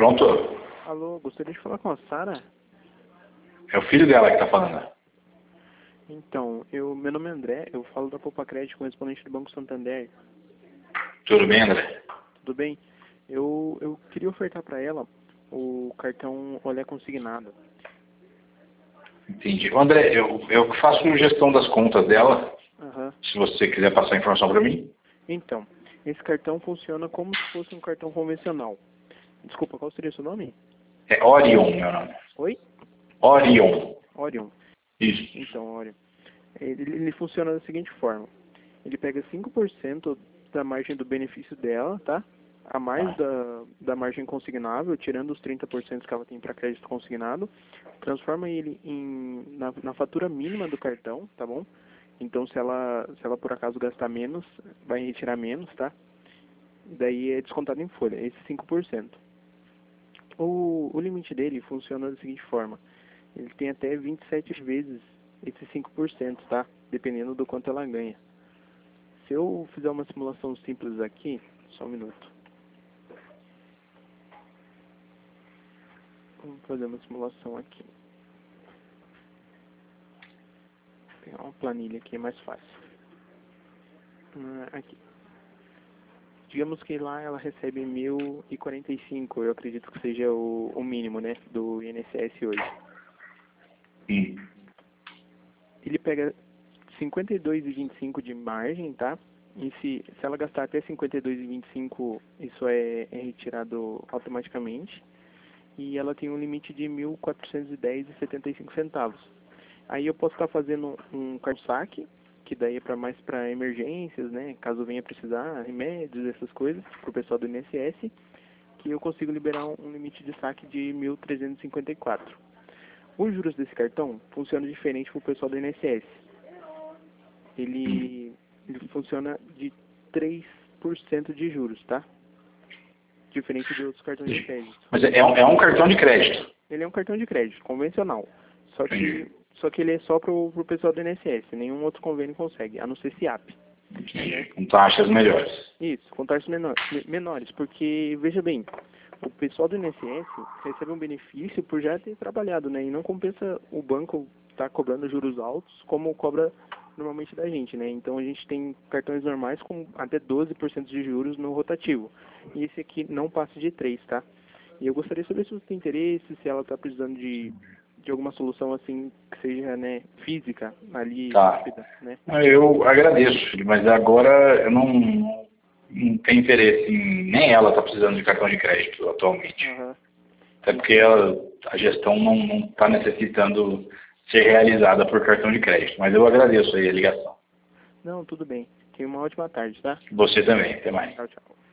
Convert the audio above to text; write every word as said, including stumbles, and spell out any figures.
Pronto? Alô, gostaria de falar com a Sara? É o filho dela que tá falando. Então, eu, meu nome é André, eu falo da Poupa Crédito, correspondente do Banco Santander. Tudo bem, André? Tudo bem? Eu, eu queria ofertar para ela o cartão Olé Consignado. Entendi. Ô, André, eu, eu faço gestão das contas dela. Aham. Se você quiser passar a informação para mim. Então, esse cartão funciona como se fosse um cartão convencional. Desculpa, qual seria o seu nome? É Orion, meu nome. Oi? Orion. Orion. Isso. Então, Orion. Ele, ele funciona da seguinte forma. Ele pega cinco por cento da margem do benefício dela, tá? A mais Ah. da, da margem consignável, tirando os trinta por cento que ela tem para crédito consignado, transforma ele em, na, na fatura mínima do cartão, tá bom? Então, se ela, se ela por acaso gastar menos, vai retirar menos, tá? Daí é descontado em folha, esse cinco por cento. O, o limite dele funciona da seguinte forma. Ele tem até vinte e sete vezes esse cinco por cento, tá? Dependendo do quanto ela ganha. Se eu fizer uma simulação simples aqui, só um minuto. Vamos fazer uma simulação aqui. Vou pegar uma planilha aqui, é mais fácil. Ah, aqui. Digamos que lá ela recebe mil e quarenta e cinco, eu acredito que seja o, o mínimo, né, do I N S S hoje. Hum. Ele pega cinquenta e dois vírgula vinte e cinco de margem, tá? E se, se ela gastar até cinquenta e dois vírgula vinte e cinco, isso é, é retirado automaticamente. E ela tem um limite de mil quatrocentos e dez vírgula setenta e cinco centavos. Aí eu posso estar fazendo um cartão saque, que daí é para mais para emergências, né? Caso venha precisar, remédios, essas coisas, para o pessoal do I N S S, que eu consigo liberar um, um limite de saque de mil trezentos e cinquenta e quatro. Os juros desse cartão funcionam diferente para o pessoal do I N S S. Ele, ele funciona de três por cento de juros, tá? Diferente de outros cartões de crédito. Mas é, é um, é um cartão de crédito. Ele é um cartão de crédito, convencional. Só que, só que ele é só pro, pro pessoal do I N S S. Nenhum outro convênio consegue, a não ser SIAP. Entendi. Com taxas melhores. Isso, com taxas menor, menores. Porque, veja bem, o pessoal do I N S S recebe um benefício por já ter trabalhado, né? E não compensa o banco estar cobrando juros altos como cobra normalmente da gente, né? Então a gente tem cartões normais com até doze por cento de juros no rotativo. E esse aqui não passa de três, tá? E eu gostaria de saber se você tem interesse, se ela está precisando de, de alguma solução assim que seja, né, física, ali, Tá. rápida, né? Eu agradeço, filho, mas agora eu não, não tenho interesse em... Nem ela está precisando de cartão de crédito atualmente. Aham. Até porque ela, a gestão não está necessitando ser realizada por cartão de crédito. Mas eu agradeço aí a ligação. Não, tudo bem. Tenha uma ótima tarde, tá? Você também. Até mais. Tchau, tchau.